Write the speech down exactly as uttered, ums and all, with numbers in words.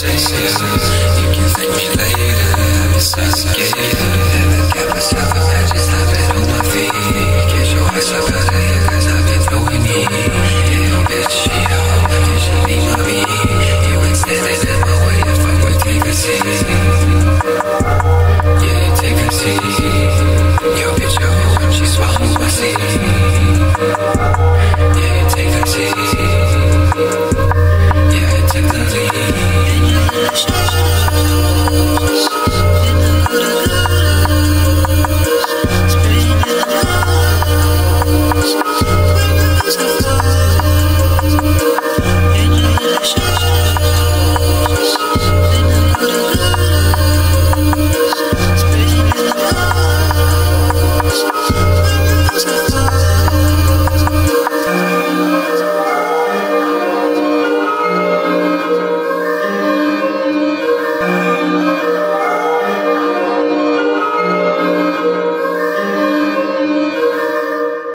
say so. You can thank me later. It's alligator. Never kept myself up, I just have it on my feet. Get your ass up out of here, cause I've been throwing heat.